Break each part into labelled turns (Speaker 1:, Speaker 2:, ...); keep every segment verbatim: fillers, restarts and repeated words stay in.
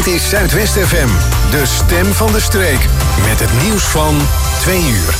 Speaker 1: Dit is Zuidwest F M, de stem van de streek. Met het nieuws van twee uur.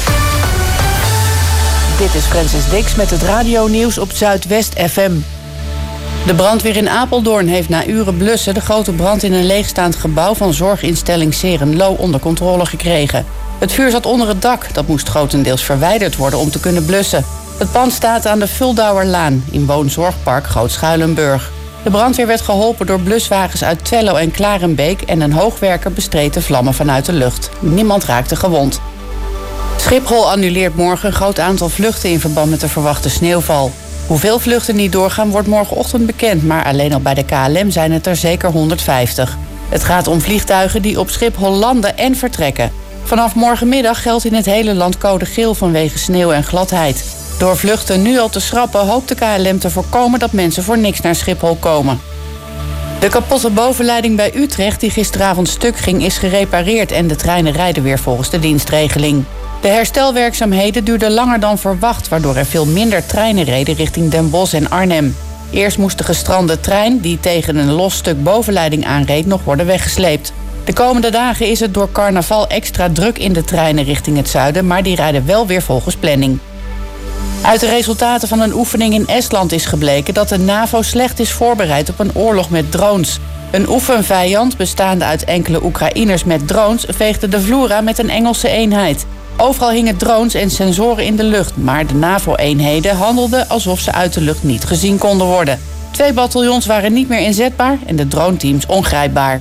Speaker 2: Dit is Francis Dix met het radionieuws op Zuidwest F M. De brandweer in Apeldoorn heeft na uren blussen de grote brand in een leegstaand gebouw van zorginstelling Serenlo onder controle gekregen. Het vuur zat onder het dak, dat moest grotendeels verwijderd worden om te kunnen blussen. Het pand staat aan de Vuldauerlaan in woonzorgpark Groot-Schuilenburg. De brandweer werd geholpen door bluswagens uit Twello en Klarenbeek en een hoogwerker bestreed de vlammen vanuit de lucht. Niemand raakte gewond. Schiphol annuleert morgen een groot aantal vluchten in verband met de verwachte sneeuwval. Hoeveel vluchten niet doorgaan wordt morgenochtend bekend, maar alleen al bij de K L M zijn het er zeker honderdvijftig. Het gaat om vliegtuigen die op Schiphol landen en vertrekken. Vanaf morgenmiddag geldt in het hele land code geel vanwege sneeuw en gladheid. Door vluchten nu al te schrappen hoopt de K L M te voorkomen dat mensen voor niks naar Schiphol komen. De kapotte bovenleiding bij Utrecht die gisteravond stuk ging is gerepareerd en de treinen rijden weer volgens de dienstregeling. De herstelwerkzaamheden duurden langer dan verwacht, waardoor er veel minder treinen reden richting Den Bosch en Arnhem. Eerst moest de gestrande trein, die tegen een los stuk bovenleiding aanreed, nog worden weggesleept. De komende dagen is het door carnaval extra druk in de treinen richting het zuiden, maar die rijden wel weer volgens planning. Uit de resultaten van een oefening in Estland is gebleken dat de NAVO slecht is voorbereid op een oorlog met drones. Een oefenvijand, bestaande uit enkele Oekraïners met drones, veegde de vloer aan met een Engelse eenheid. Overal hingen drones en sensoren in de lucht, maar de NAVO-eenheden handelden alsof ze uit de lucht niet gezien konden worden. Twee bataljons waren niet meer inzetbaar en de droneteams ongrijpbaar.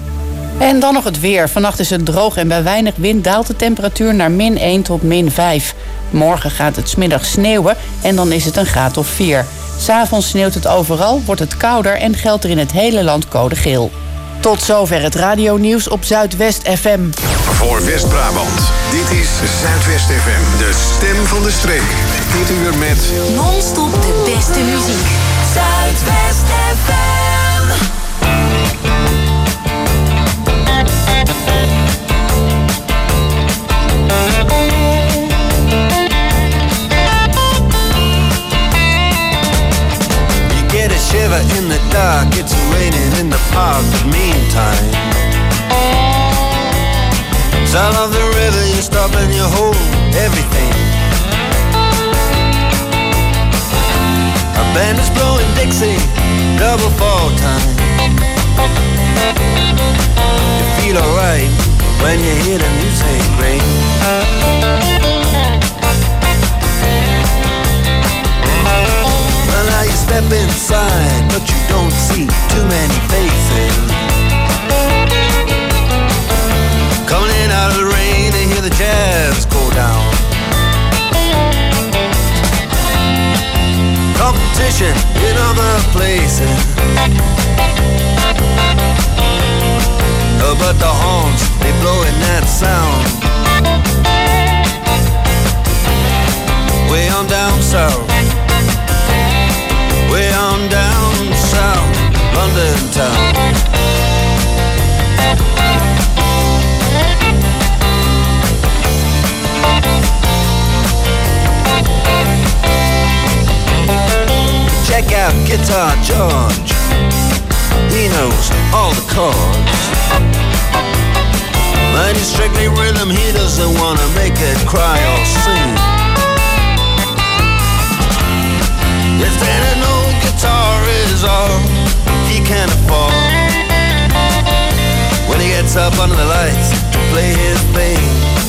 Speaker 2: En dan nog het weer. Vannacht is het droog en bij weinig wind daalt de temperatuur naar min één tot min vijf. Morgen gaat het 's middags sneeuwen en dan is het een graad of vier. 'S Avonds sneeuwt het overal, wordt het kouder en geldt er in het hele land code geel. Tot zover het radionieuws op Zuidwest F M.
Speaker 1: Voor West-Brabant, dit is Zuidwest F M, de stem van de streek. Dit uur met
Speaker 3: non-stop de beste muziek. Zuidwest F M.
Speaker 4: Shiver in the dark, it's raining in the park, but meantime sound of the river, you stop and you hold everything. A band is blowing Dixie, double fall time. You feel alright when you hear the music ring. Now you step inside, but you don't see too many faces. Coming in out of the rain and hear the jazz go down. Competition in other places. Oh, but the horns, they blowing that sound. Way on down south. Way on down south, London town. Check out Guitar George. He knows all the chords. But he's strictly rhythm, he doesn't wanna make it cry or sing. If there no guitar is all he can afford, when he gets up under the lights to play his thing.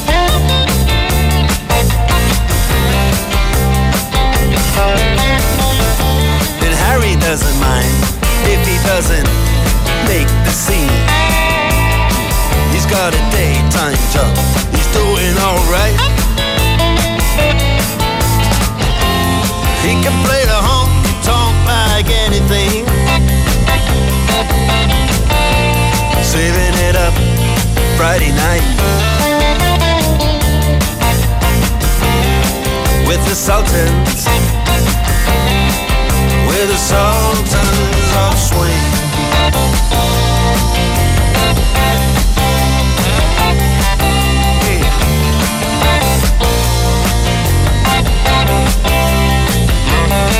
Speaker 4: Then Harry doesn't mind if he doesn't make the scene. He's got a daytime job, he's doing alright. He can play the honky-tonk like anything, saving it up Friday night with the Sultans, with the Sultans of Swing.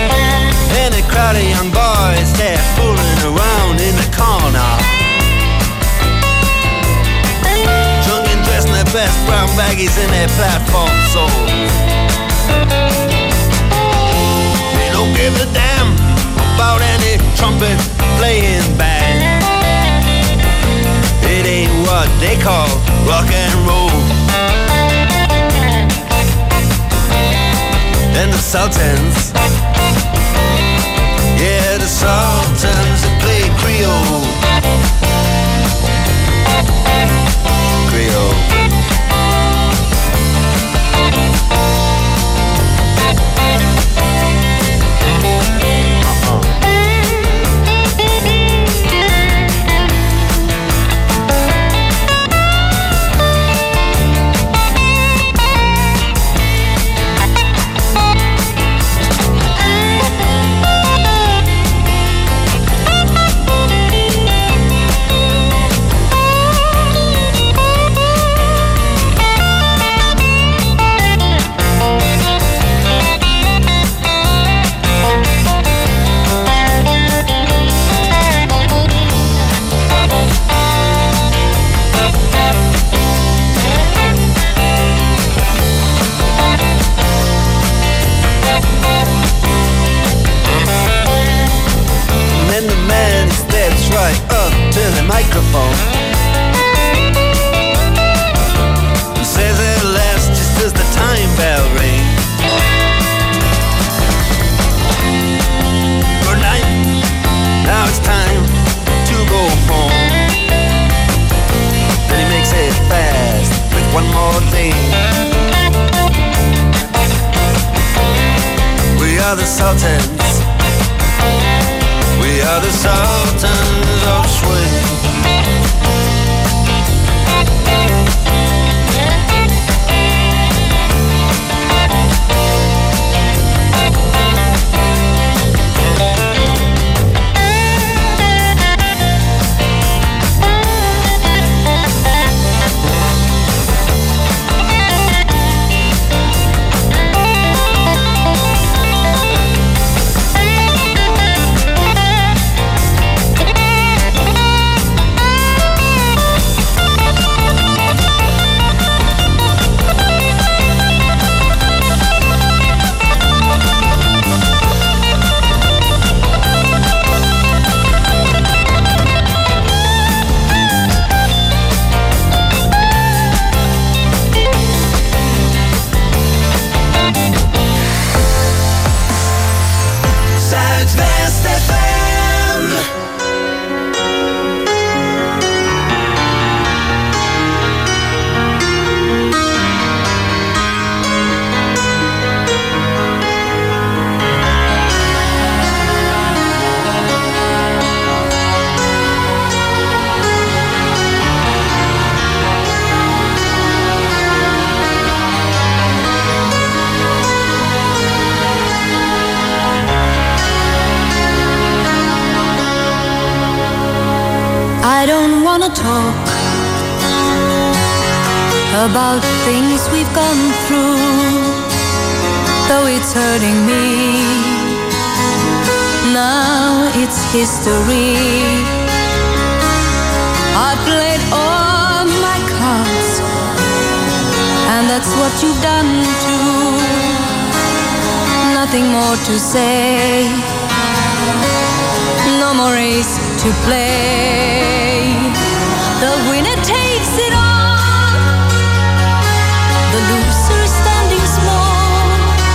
Speaker 4: And a crowd of young boys, they're fooling around in the corner. best brown baggies in their platform soles. They don't give a damn about any trumpet playing band. It ain't what they call rock and roll. And the Sultans, yeah, the Sultans that play Creole. Creole. Microphone says it lasts just as the time bell rings. Good night, now it's time to go home. Then he makes it fast with one more thing. We are the Sultans, we are the Sultans of Swing.
Speaker 3: I don't wanna talk about things we've gone through, though it's hurting me. Now it's history. I played all my cards, and that's what you've done too. Nothing more to say, no more race to play. The winner takes it all, the loser standing small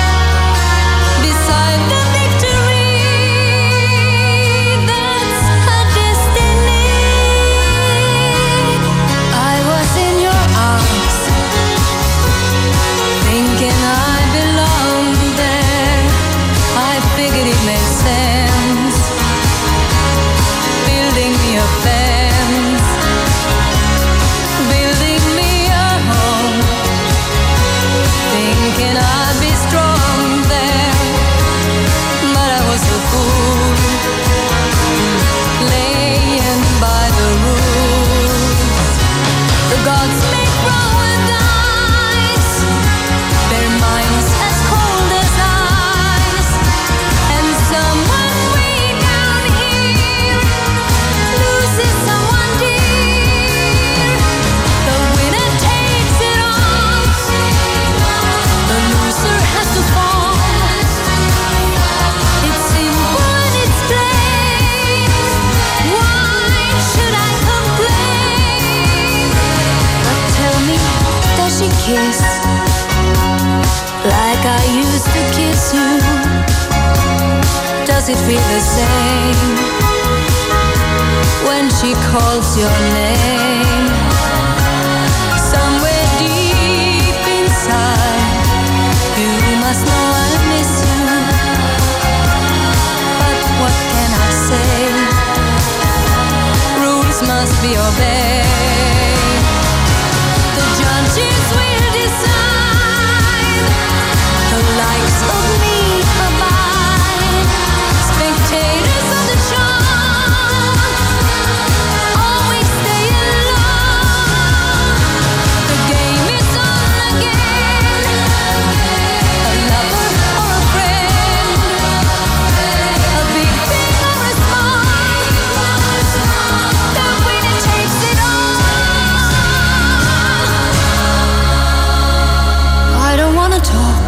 Speaker 3: beside the victory. That's her destiny. I was in your arms, thinking I belonged there. I figured it made sense, building me a fence, building me a home. I used to kiss you. Does it feel the same when she calls your name? Somewhere deep inside, you must know I miss you. But what can I say? Rules must be obeyed. The judges will decide. The likes of me abide. Spectators of the show always stay alone. The game is on again. A lover or a friend, a big thing or a small, the winner takes it all. I don't wanna talk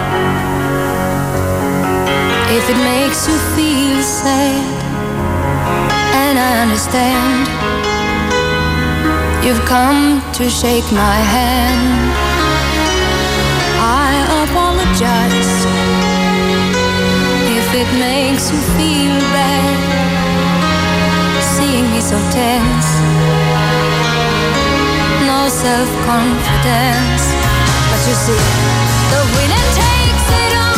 Speaker 3: if it makes you feel sad, and I understand. You've come to shake my hand. I apologize if it makes you feel bad, seeing me so tense, no self-confidence. But you see, the winner takes it all.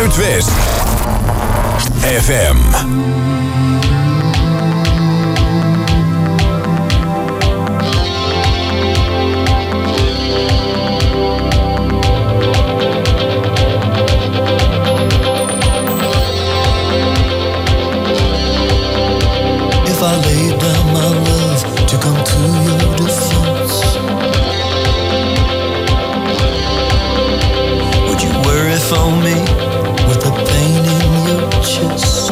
Speaker 1: Zuidwest F M.
Speaker 5: I laid down my love to come to your defense, would you worry for me with the pain in your chest?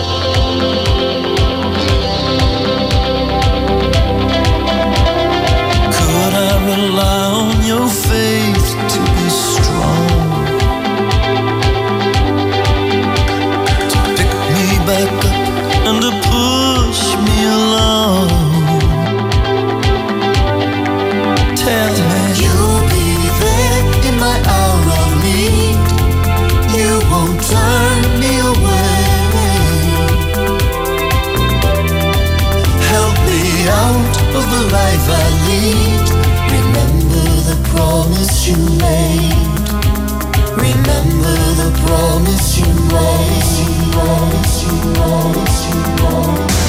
Speaker 5: Could I rely on your faith to be strong, to pick me back up and to push me along? Tell me you'll be there in my hour of need. You won't turn me away. Help me out of the life I lead. Remember the promise you made. Remember the promise you made. Promise you, promise you, promise you.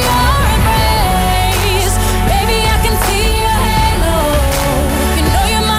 Speaker 3: You know you're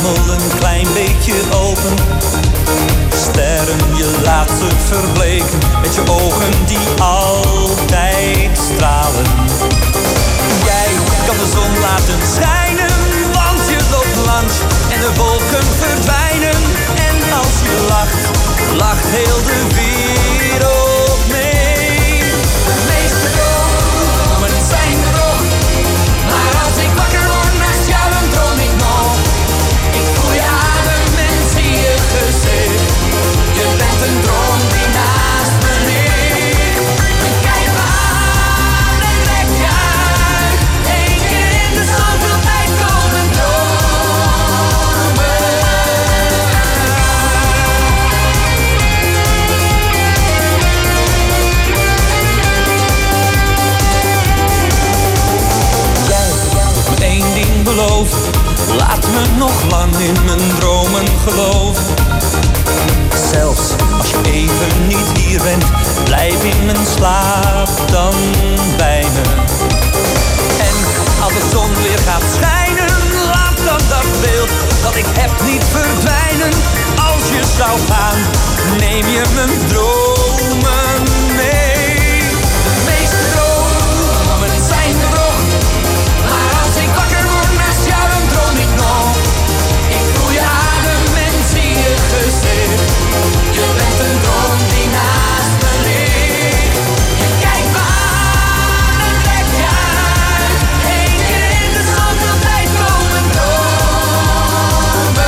Speaker 6: hemel een klein beetje open. Sterren, je laat ze verbleken met je ogen die altijd stralen. Jij kan de zon laten schijnen, want je loopt langs en de wolken verdwijnen. En als je lacht, lacht heel de wereld mee. De meeste dromen zijn bedrog, maar als ik wakker word naast jou, dan droom ik nog. Ik voel je adem en zie je gezicht. Je bent een droom die naast me ligt. Kijk me aan en trek je uit. Eén keer in de zoveel tijd komen dromen. Jij moet me één ding beloven. Laat me nog lang in mijn dromen geloven. Zelfs als je even niet hier bent, blijf in mijn slaap dan bij me. En als de zon weer gaat schijnen, laat dan dat beeld dat ik heb niet verdwijnen. Als je zou gaan, neem je mijn dromen mee. De meeste dromen zijn bedrog, maar als ik wakker word naast jou, dan droom ik nog. Ik voel je adem en zie je gezicht. Je bent een droom die naast me ligt. Je kijkt me aan en trek je uit. Eén keer in de zoveel tijd komen dromen.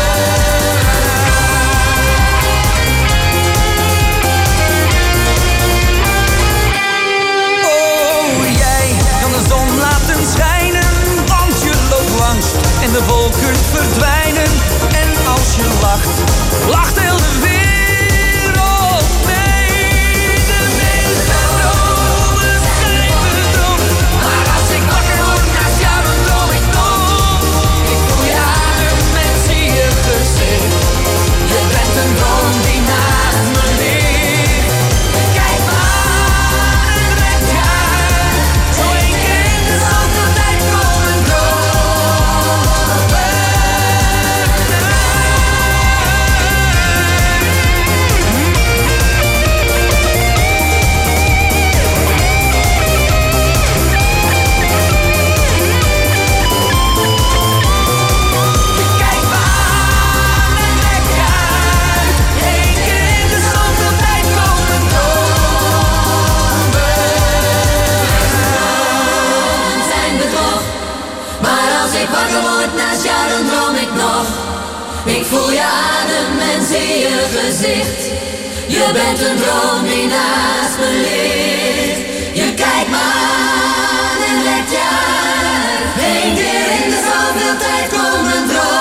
Speaker 6: Oh, jij kan de zon laten schijnen, want je loopt langs en de wolken verdwijnen. En als je lacht, lacht heel de wereld mee. De meeste dromen zijn bedrog, maar als ik wakker word naast jou, dan droom ik nog. Ik voel je adem en zie je gezicht. Je bent een droom die naast me ligt. Kijk me aan en trek je uit. Zo één keer in de zoveel tijd komen dromen.
Speaker 3: Ik wakker word naast jou, dan droom ik nog. Ik voel je adem en zie je gezicht. Je bent een droom die naast me ligt. Je kijkt me aan en trekt je uit. Eén keer in de zoveel tijd komen dromen.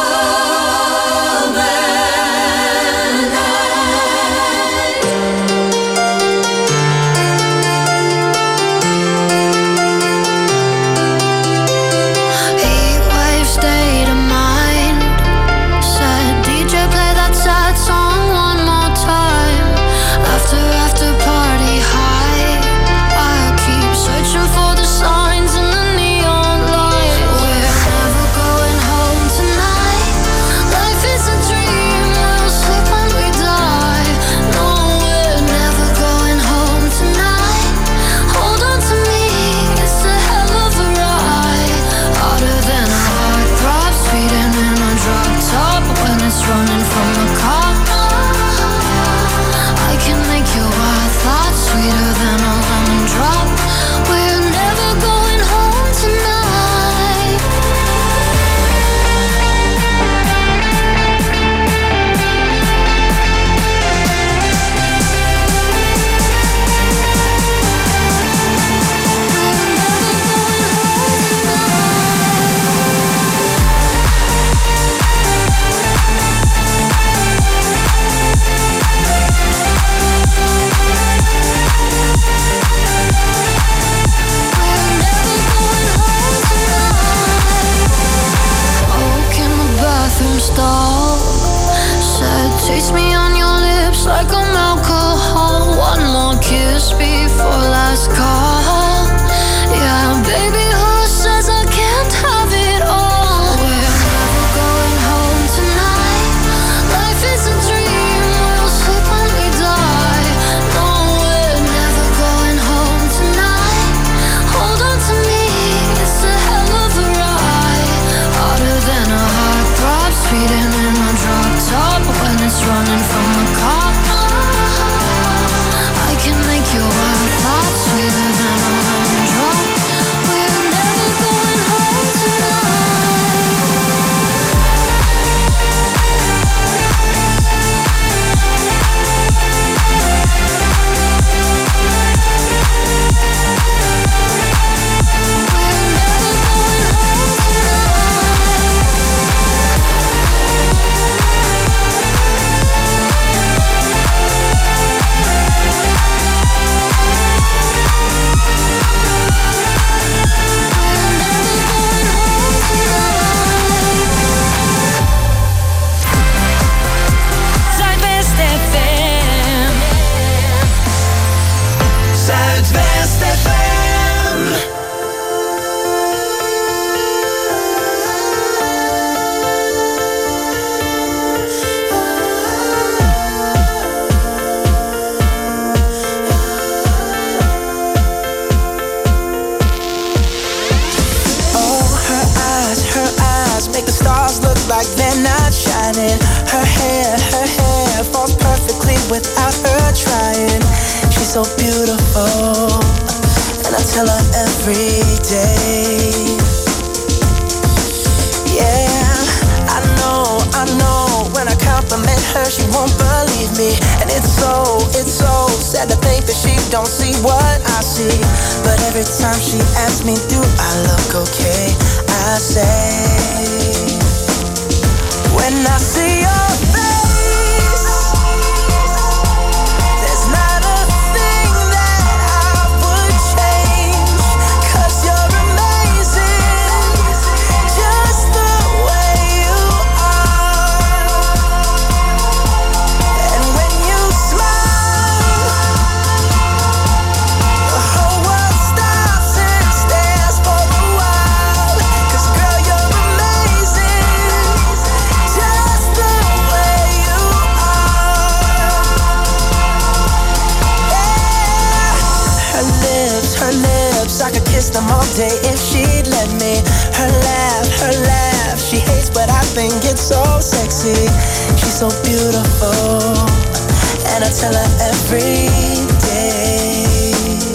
Speaker 7: Running from the car, I can make your wild thoughts sweeter than a lemon drop. We're never going home tonight. Stall said, taste me on your lips like I'm alcohol. One more kiss before last call. Yeah, baby, who says I can't have it all? We're never going home
Speaker 5: without her trying. She's so beautiful, and I tell her every day. Yeah, I know, I know. When I compliment her, she won't believe me. And it's so, it's so sad to think that she don't see what I see. But every time she asks me, do I look okay? I say, when I see your face, there's not a thing that I would change. 'Cause you're amazing, just the way you are. And when you smile, the whole world stops and stares for a while. 'Cause girl, you're amazing, just the way you are. Yeah. Her lips, her lips, I could kiss them all day if she'd let me. Her laugh, her laugh, she hates but I think it's so sexy. She's so beautiful, and I tell her every day.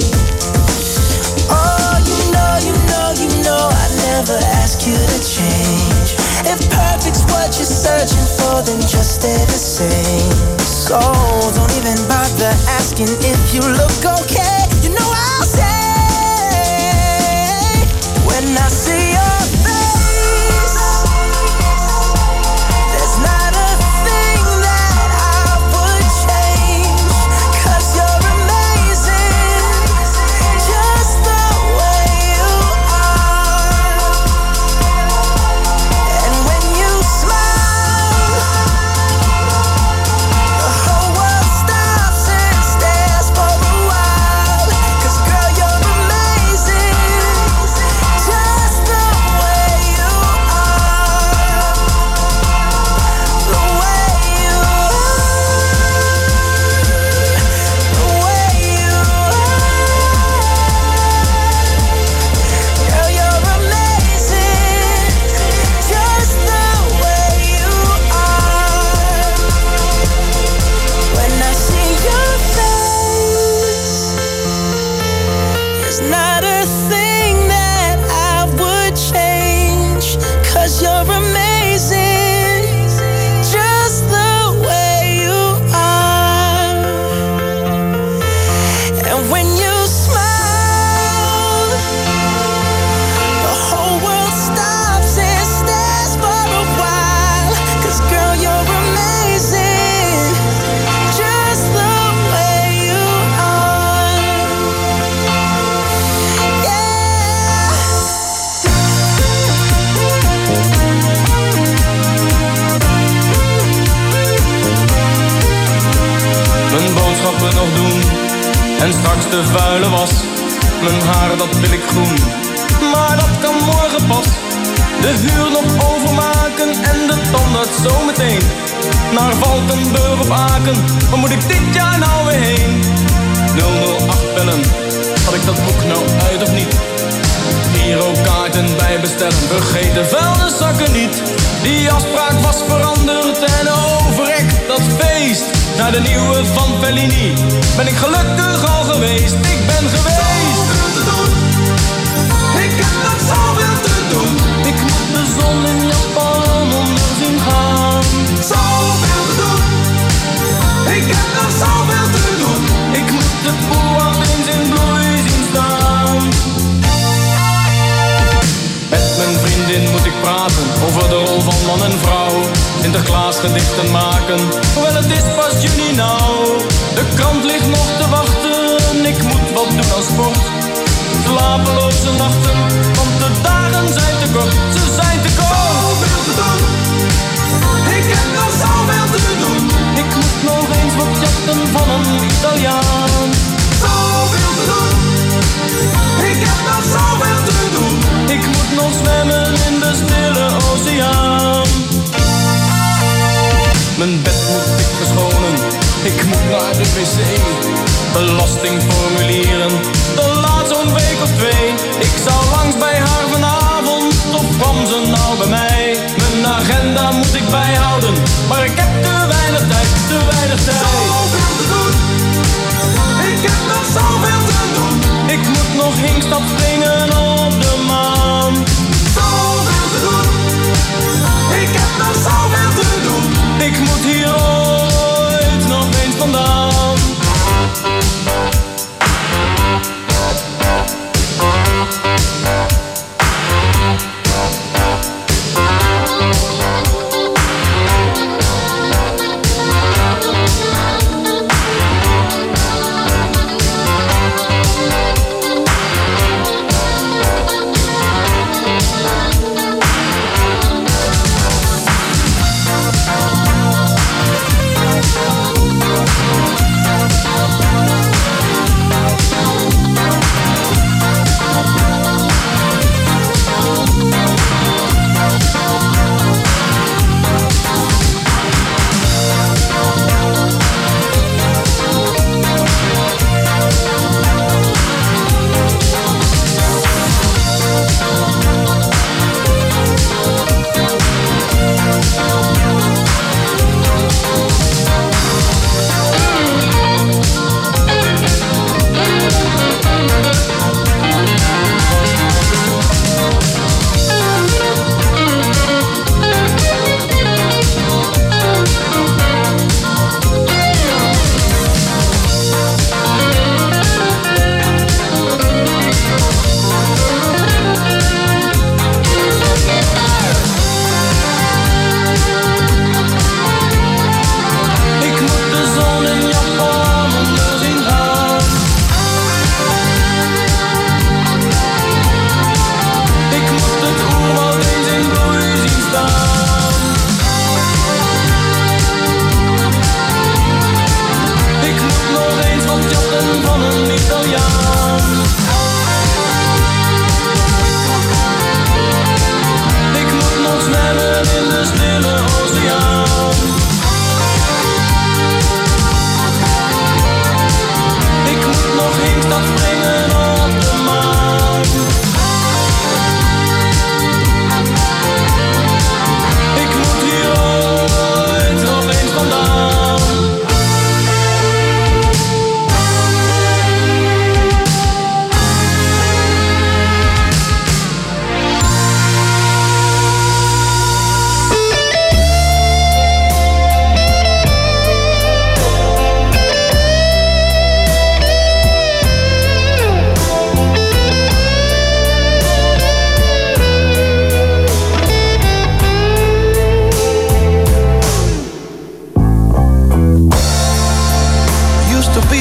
Speaker 5: Oh, you know, you know, you know I never ask you to change. If perfect's what you're searching for, then just stay the same. So don't even bother asking if you look okay. You know I'll say, when I see your face, there's not a thing that I would change. 'Cause you're amazing, just the way you are. And when you smile, the whole world stops and stares for a while. 'Cause girl, you're amazing, just the way you are. The way you are. The way you are. Girl, you're amazing, just the way you are. When I see your face, there's not a thing that I would change. 'Cause you're amazing, just the way you are. And when you smile, the whole world stops and stares for a while. 'Cause girl, you're amazing, just the way you are. Yeah.
Speaker 6: Mijn boodschappen nog doen en straks de vuile was. Mijn haar dat wil ik groen, maar dat kan morgen pas. De huur nog overmaken en de tandarts zometeen. Naar Valkenburg op Aken, waar moet ik dit jaar nou weer heen? nul nul acht bellen, had ik dat boek nou uit of niet? Girokaarten bij bestellen, vergeet de vuilniszakken niet. Die afspraak was veranderd en overrek dat feest. Naar de nieuwe van Fellini ben ik gelukkig al geweest. Ik ben geweest. Zoveel te doen, ik heb nog zoveel te doen. Ik moet de zon in Japan onder zien gaan. Zoveel te doen, ik heb nog zoveel te doen. Ik moet de boel eens in bloei zien staan. Met mijn vriendin moet ik praten over de rol van man en vrouw. Sinterklaas gedichten maken, hoewel het is pas juni nou. De krant ligt nog te wachten, ik moet wat doen aan sport. Slapeloze nachten, want de dagen zijn te kort, ze zijn te kort. Zoveel te doen, ik heb nog zoveel te doen. Ik moet nog eens wat jachten van een Italiaan. Zoveel te doen, ik heb nog zoveel te doen. Ik moet nog zwemmen in de stille oceaan. Mijn bed moet ik verschonen, ik moet naar de wc. Belastingformulieren, dat laat zo'n week of twee. Ik zou langs bij haar vanavond, of kwam ze nou bij mij? Mijn agenda moet ik bijhouden, maar ik heb te weinig tijd, te weinig tijd.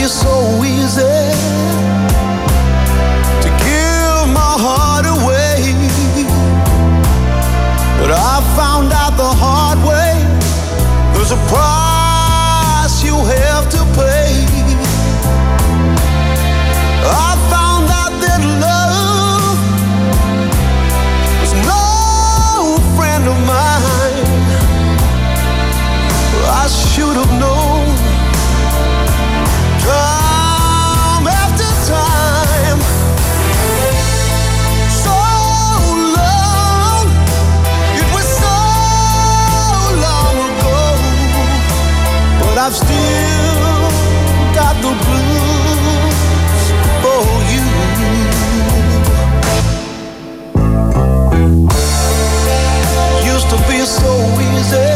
Speaker 5: so easy to give my heart away, but I found out the hard way. There's a price you have to pay. I found out that love was no friend of mine. I should have known. Time after time, so long, it was so long ago, but I've still got the blues for you. Used to be so easy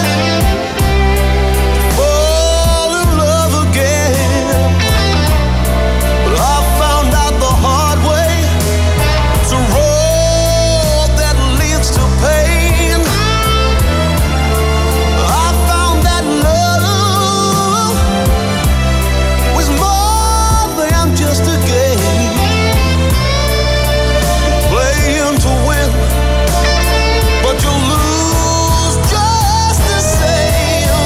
Speaker 5: fall in love again, but I found out the hard way. It's a road that leads to pain. I found that love was more than just a game, playing to win, but you lose just the same.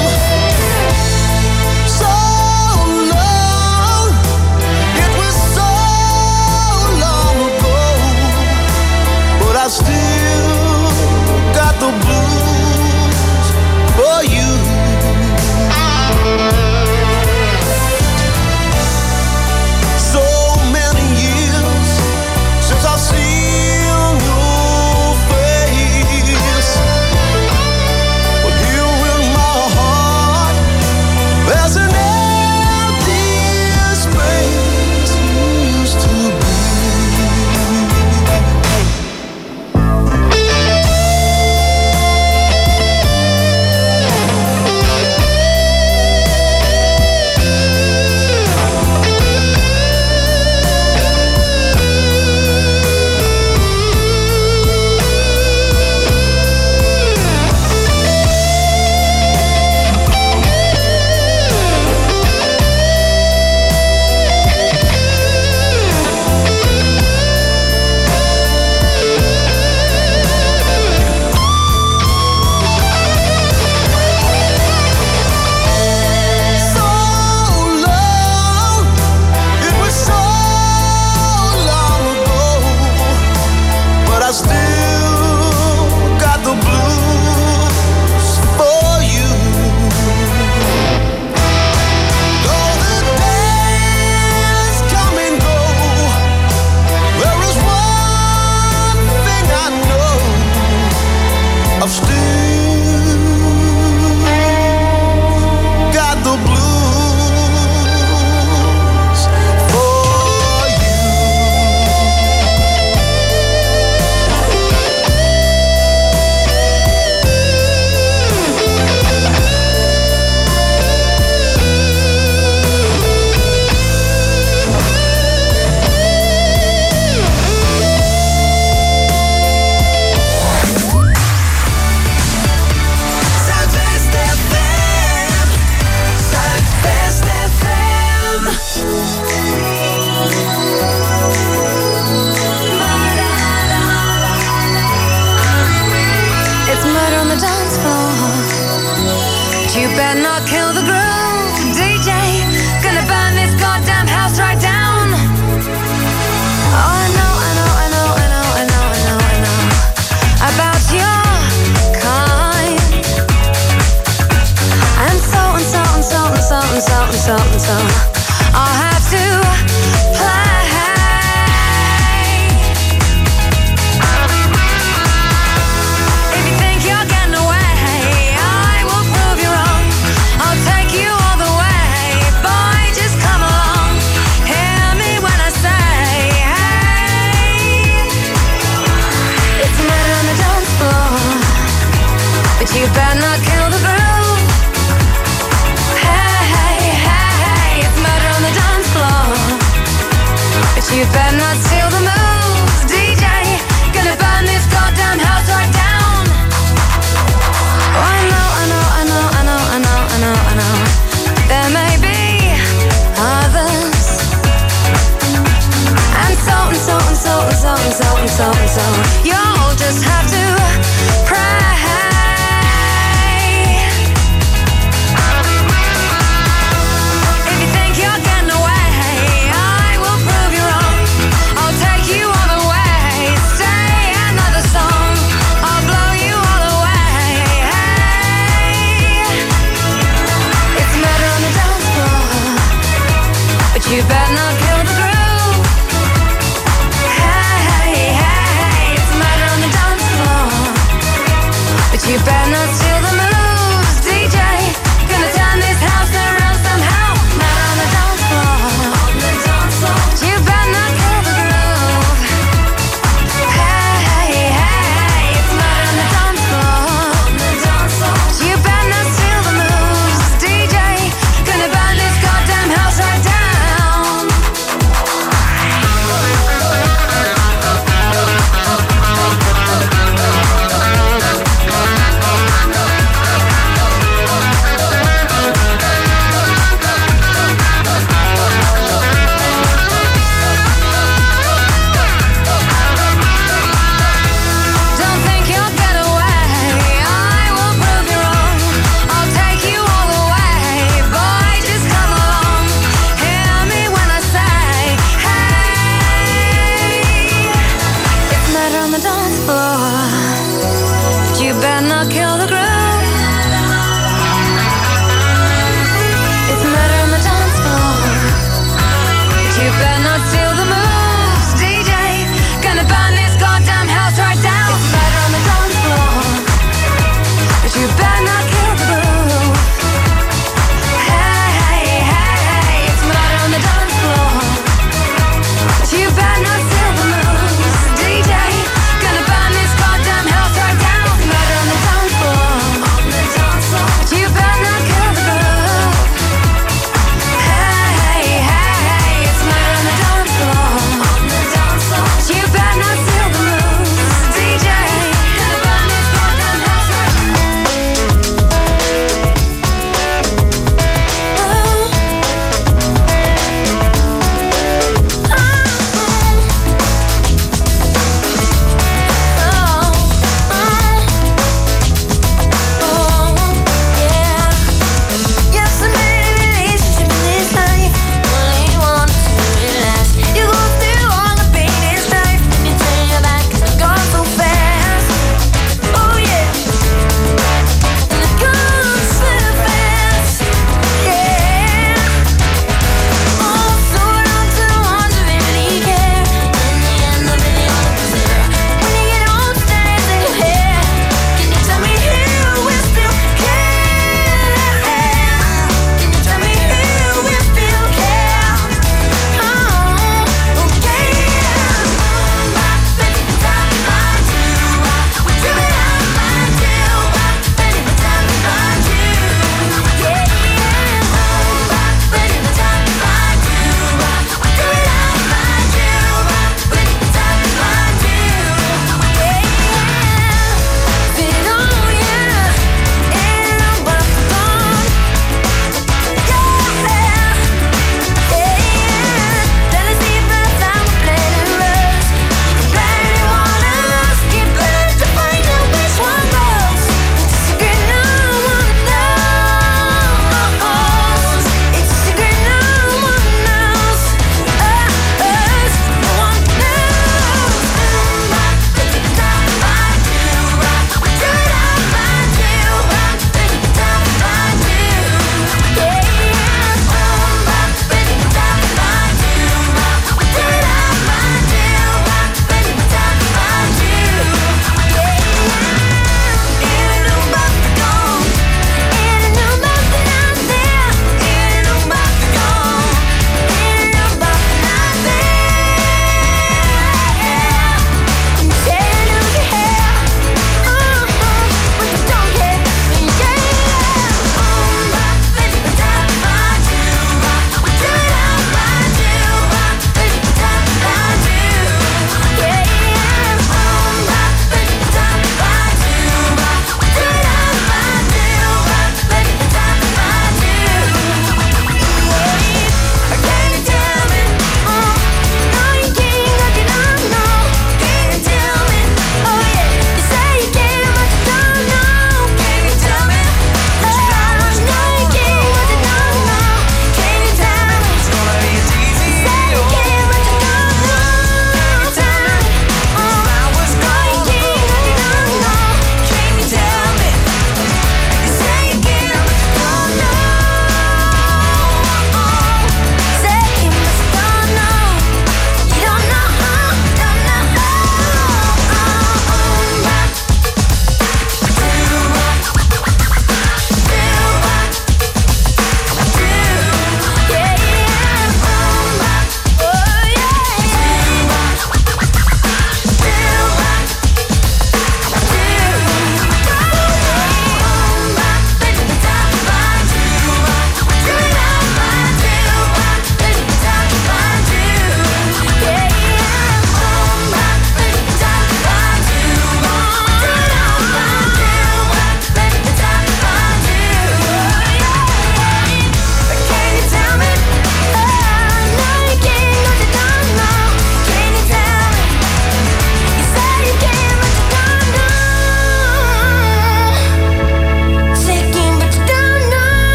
Speaker 5: So long, it was so long ago, but I still got the blues for you. So many years since I've seen your face, but here in my heart there's an empty space you used to be. So long, it was so long ago, but I still got the blues for you. Though the days come and go, there is one thing I know: I've still got the blues for you.
Speaker 3: Zuidwest F M. Zuidwest F M.
Speaker 7: It's murder on the dance floor. But you better not kill the groove, D J. Gonna burn this goddamn house right down. Oh, I know, I know, I know, I know, I know, I know, I know about your kind. And so and so and so and so and so and so and so I'll have to play. If you think you're getting away, I will prove you wrong. I'll take you all the way. Boy, just come along. Hear me when I say, hey. It's murder on the dance floor, but you better not kill the groove. Hey, hey, hey, hey. It's murder on the dance floor, but you better not steal the moves, D J. Gonna burn this goddamn house right down. Oh, I know, I know, I know, I know, I know, I know, I know. There may be other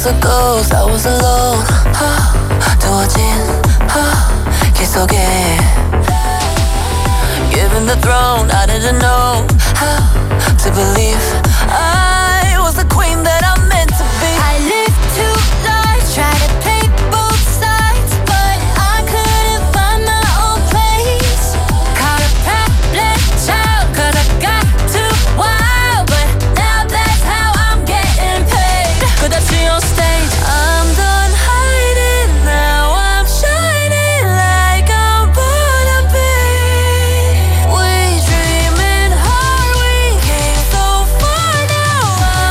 Speaker 3: was a ghost, I was alone. 두어진 길 속에 given the throne, I didn't know how to believe I was the queen that I'm meant to be. I lived two lives, tried to play both sides, but I couldn't find my own place. Caught a problem child, cause I got too wild, but now that's how I'm getting paid. 끝없이 on stage, I'm done hiding, now I'm shining like I'm born to be. We dreaming hard, we came so far, now I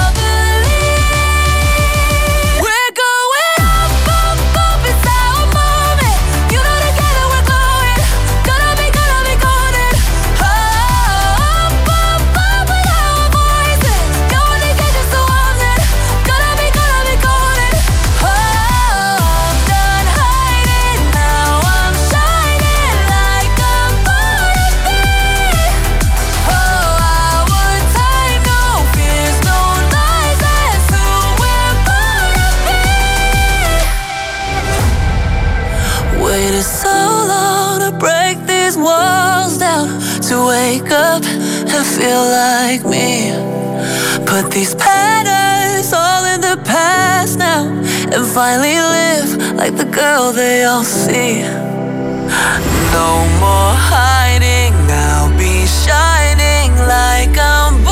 Speaker 3: believe. We're going up, up, up, it's our moment. You know together we're going, gonna be, gonna be golden. Oh, up, up, up with our voices. You only get just so often, gonna be, gonna be golden. Oh, I'm done hiding, now I'm shining like I'm born to be. Oh, our time, no fears, no lies, that's who we're born to be. Waited so long to break these walls down, to wake up and feel like me. Put these patterns all in the past now, and finally live like the girl they all see. No more hiding, I'll be shining like I'm born